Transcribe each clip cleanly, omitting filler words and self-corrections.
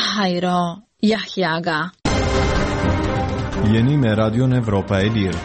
Hajro Jahjaga. Jeni me Radion Evropa e Lirë.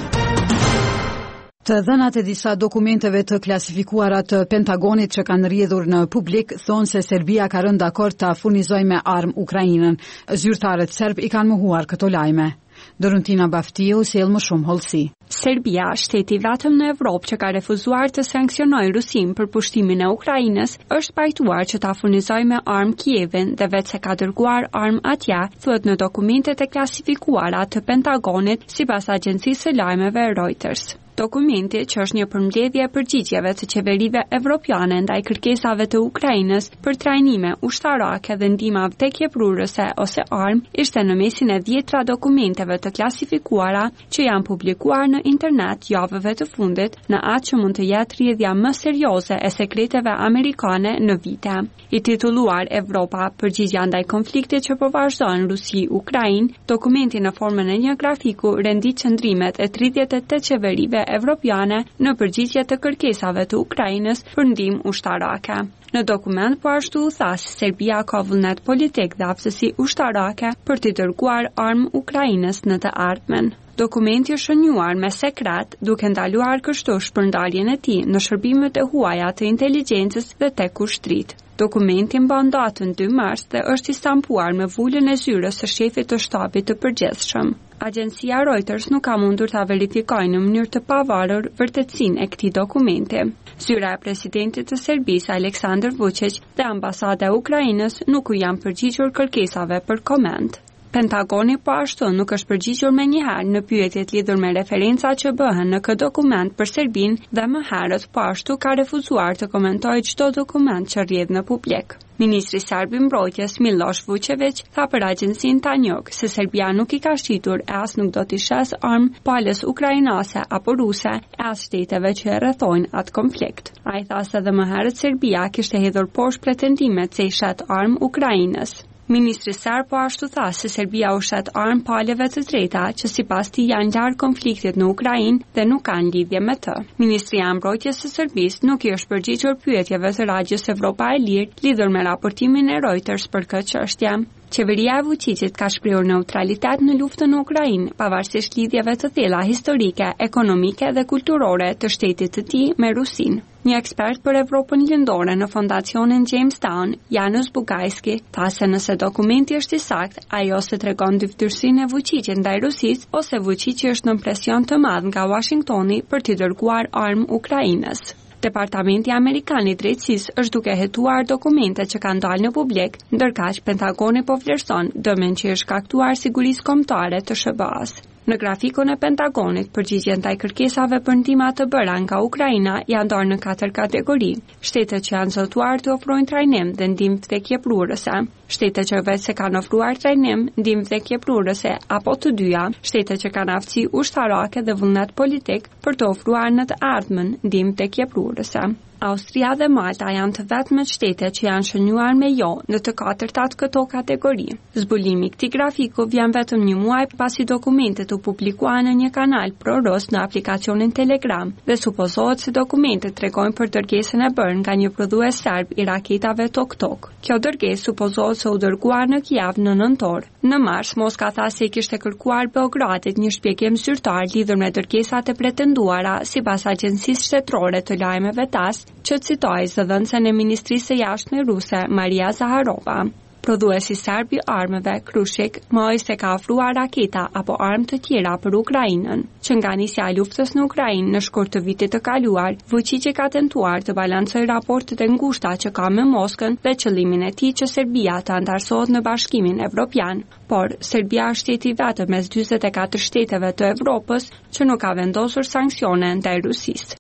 Të dhënat e disa dokumenteve të klasifikuara të Pentagonit që kanë rrjedhur në publik thonë se Serbia ka rënë dakord ta furnizojë me armë Ukrainën. Zyrtarët serb i kanë mohuar këto lajme. Dorontina Baftiu sjell më shumë hollësi. Serbia, shteti vetëm në Evropë që ka refuzuar të sanksionojë Rusin për pushtimin e Ukrainës, është pajtuar që ta furnizojë me armë Kievin dhe vetë se ka dërguar armë atje, thuhet në dokumentet e klasifikuara të Pentagonit sipas agjencisë së lajmeve Reuters. Dokumenti, që është një përmbledhje e përgjigjeve të qeverive evropiane ndaj kërkesave të Ukrainës për trajnime ushtarake dhe ndihmë vdekjeprurëse ose armë, ishte në mesin e 10 dokumenteve të klasifikuara që janë publikuar në internet javëve të fundit në atë që mund të jetë rrjedhja më serioze e sekreteve amerikane në vite. I titulluar Evropa, përgjigjja ndaj konfliktit që po vazhdon Rusi-Ukrainë, dokumenti në formën e një grafiku rendit qëndrimet e 38 qeverive evropiane në përgjigje të kërkesave të Ukrainës për ndihmë ushtarake. Në dokument po ashtu u tha se Serbia ka vullnet politik dhe aftësi ushtarake për të dërguar armë Ukrainës në të ardhmen. Dokumenti është shënuar me sekret, duke ndaluar kështu shpërndarjen e tij në shërbimet e huaja të inteligjencës dhe tek ushtrit. Dokumenti mban datën 2 mars dhe është i stampuar me vulën e zyrës së shefit të shtabit të përgjithshëm. Agjencia Reuters nuk ka mundur ta verifikojë në mënyrë të pavarur vërtetësinë e këtij dokumenti. Zyra e presidentit të Serbisë Aleksandar Vučić dhe ambasada e Ukrainës nuk u janë përgjigjur kërkesave për koment. Pentagoni po ashtu nuk është përgjigjur menjëherë në pyetjet lidhur me referenca që bëhen në këtë dokument për Serbinë dhe më herët po ashtu ka refuzuar të komentojë çdo dokument që rrjedh në publik. Ministri serb i mbrojtjes Miloš Vučević tha për agjencinë Tanjug se Serbia nuk i ka shqitur e as nuk do t'i shes armë palës ukrainase apo ruse e as shteteve që e rrethojnë atë konflikt. Ai tha se edhe më herët Serbia kishte hedhur poshtë pretendimet se i shet armë Ukrainës. Ministri serb po ashtu tha se Serbia u shet armë palëve të treta që sipas tij janë larg konfliktit në Ukrainë dhe nuk kanë lidhje me të. Ministri i mbrojtjes së Serbisë nuk i është përgjigjur pyetjeve të Radios Evropa e Lirë lidhur me raportimin e Reuters për këtë çështje. Qeveria e Vučićit ka shprehur neutralitet në luftën në Ukrainë, pavarësisht lidhjeve të thella historike, ekonomike dhe kulturore të shtetit të tij me Rusinë. Një ekspert për Evropën lindore në fondacionin Jamestown, Janusz Bugajski, tha se nëse dokumenti është i saktë, ai ose tregon dyftësinë e Vučićit ndaj Rusisë, ose Vučići është në presion të madh nga Washingtoni për t'i dërguar armë Ukrainës. Departamenti Amerikan i Drejtësisë është duke hetuar dokumente që kanë dalë në publik, ndërkaq Pentagoni po vlerëson dëmin që është shkaktuar sigurisë kombëtare të SBA-s. Në grafikun e Pentagonit, përgjigjet ndaj kërkesave për ndihmë të bëra nga Ukraina janë ndarë në 4 kategori. Shtetet që janë zotuar të ofrojnë trajnim dhe ndihmë vdekjeprurëse, shtetet që vetë se kanë ofruar trajnim, ndihmë vdekjeprurëse apo të dyja, shtetet që kanë aftësi ushtarake dhe vullnet politik për të ofruar në të ardhmen ndihmë vdekjeprurëse. Austria dhe Malta janë të vetmet shtete që janë shënuar me jo në të 4 këto kategori. Zbulimi i këtij grafiku vjen vetëm një muaj pasi dokumentet u publikuan në një kanal pro-rus në aplikacionin Telegram dhe supozohet se dokumentet tregojnë për dërgesën e bërë nga një prodhues serb i raketave Tok-Tok. Kjo dërgesë supozohet se u dërguar në Kiev në nëntor. Në mars, Moska tha se kishte kërkuar Beogradit një shpjegim zyrtar lidhur me dërgesat e pretenduara sipas agjencisë shtetërore të lajmeve TASS, që citoi zëdhënësen e Ministrisë së Jashtme ruse Maria Zaharova. Prodhuesi serb i armëve Krushik mohoi se ka ofruar raketa apo armë të tjera për Ukrainën. Që nga nisja e luftës në Ukrainë në shkurt të vitit të kaluar, Vučići ka tentuar të balancojë raportet e ngushta që ka me Moskën dhe qëllimin e tij që Serbia të antarësohet në Bashkimin Evropian. Por Serbia është shteti vetëm mes 44 shteteve të Evropës që nuk ka vendosur sanksione ndaj Rusisë.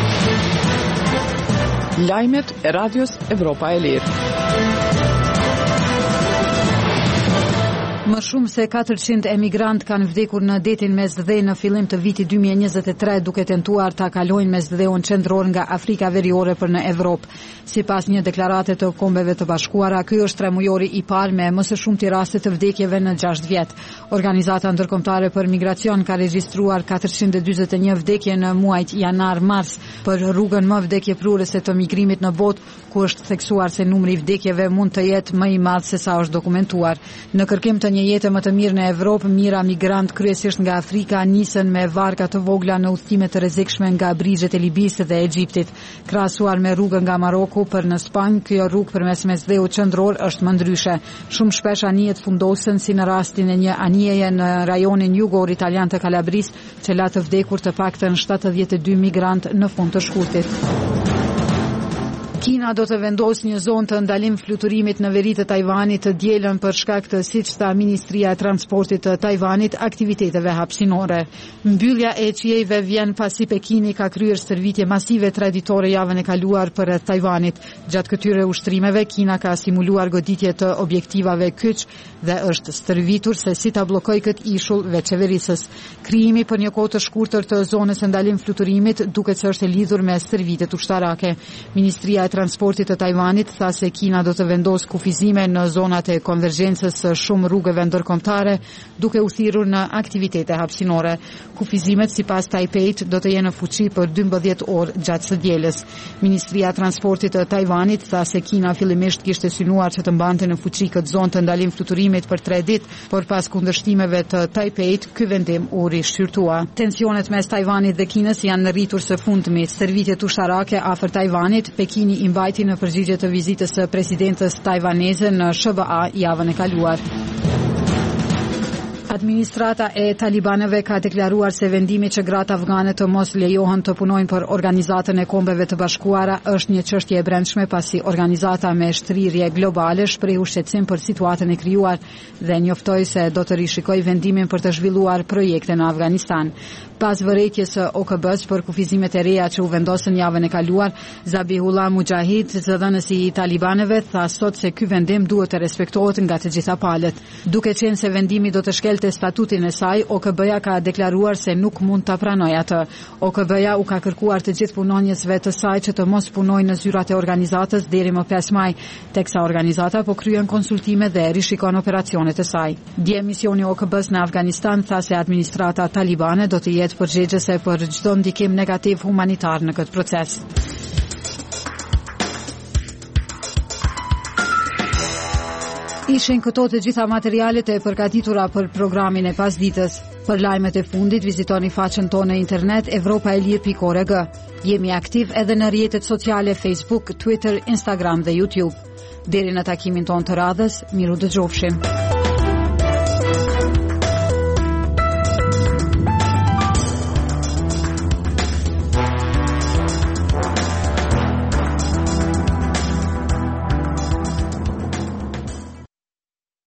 Lajmet e Radios Evropa e Lirë. Më shumë se 400 emigrant kanë vdekur në detin Mesdhe në fillim të vitit 2023 duke tentuar ta kalojnë Mesdheun qendror nga Afrika Veriore për në Evropë. Sipas një deklarate të Kombeve të Bashkuara, ky është tremujori i parë me më së shumti raste të vdekjeve në 6 vjet. Organizata ndërkombëtare për migracion ka regjistruar 441 vdekje në muajt janar-mars për rrugën më vdekjeprurese të migrimit në botë, ku është theksuar se numri i vdekjeve mund të jetë më i madh se sa është dokumentuar. Në kërkim të një jete më të mirë në Evropë, mijëra migrant kryesisht nga Afrika nisën me varka të vogla në udhëtime të rrezikshme nga brigjet e Libisë dhe Egjiptit. Krahasuar me rrugën nga Maroku për në Spanjë, kjo rrugë përmes Mesdheut qendror është më ndryshe. Shumë shpesh anijet fundosen, si në rastin e një anijeje në rajonin jugor italian të Kalabrisë, që la të vdekur të paktën 72 migrant në fund të shkurtit. Kina do të vendosë një zonë të ndalim fluturimit në veri të Tajvanit të dielën për shkak të, siç tha Ministria e Transportit të Tajvanit, aktiviteteve hapësinore. Mbyllja e qiejve vjen pasi Pekini ka kryer stërvitje masive traditore javën e kaluar për Tajvanit. Gjatë këtyre ushtrimeve, Kina ka simuluar goditje të objektivave kyç dhe është stërvitur se si ta bllokojë këtë ishull veçeverisës. Krijimi për një kohë të shkurtër të zonës së ndalim fluturimit duket se është e lidhur me stërvitjet ushtarake. Ministria e Transportit të Tajvanit tha se Kina do të vendosë kufizime në zonat e konvergjencës së shumë rrugëve ndërkombëtare, duke u thirrur në aktivitete hapësinore. Kufizimet sipas Taipeit do të jenë në fuqi për 12 orë gjatë së dielës. Ministria e Transportit të Tajvanit tha se Kina fillimisht kishte synuar që të mbante në fuqi këtë zonë të ndalim fluturimit për 3 ditë, por pas kundërshtimeve të Taipeit, ky vendim u rishqyrtua. Tensionet mes Tajvanit dhe Kinës janë rritur së fundmi. Stërvitjet ushtarake afër Tajvanit, Pekini i mbajti në përgjigje të vizitës së presidentës tajvaneze në SBA javën e kaluar. Administrata e talibanëve ka deklaruar se vendimi që gratë afgane të mos lejohen të punojnë për Organizatën e Kombeve të Bashkuara është një çështje e brendshme, pasi organizata me shtrirje globale shprehu shqetësim për situatën e krijuar dhe njoftoi se do të rishikojë vendimin për të zhvilluar projekte në Afganistan. Pas vërejtjes së OKB-s për kufizimet e reja që u vendosën javën e kaluar, Zabihullah Mujahid, zëdhënësi i talibanëve, tha sot se ky vendim duhet të respektohet nga të gjitha palët. Duke qenë se vendimi do të shkelte statutin e saj, OKB-ja ka deklaruar se nuk mund ta pranojë atë. OKB-ja u ka kërkuar të gjithë punonjësve të saj që të mos punojnë në zyrat e organizatës deri më 5 maj, teksa organizata po kryen konsultime dhe rishikon operacionet e saj. Dje misioni OKB-s në Afganistan tha se administrata talibane do të jetë përgjegjëse për çdo ndikim negativ humanitar në këtë proces. Ishin këto të gjitha materialet e përgatitura për programin e pasditës. Për lajmet e fundit, vizitoni faqen tonë në internet evropaelir.org. Jemi aktiv edhe në rrjetet sociale Facebook, Twitter, Instagram dhe YouTube. Deri në takimin tonë të radhës, miru dëgjofshim.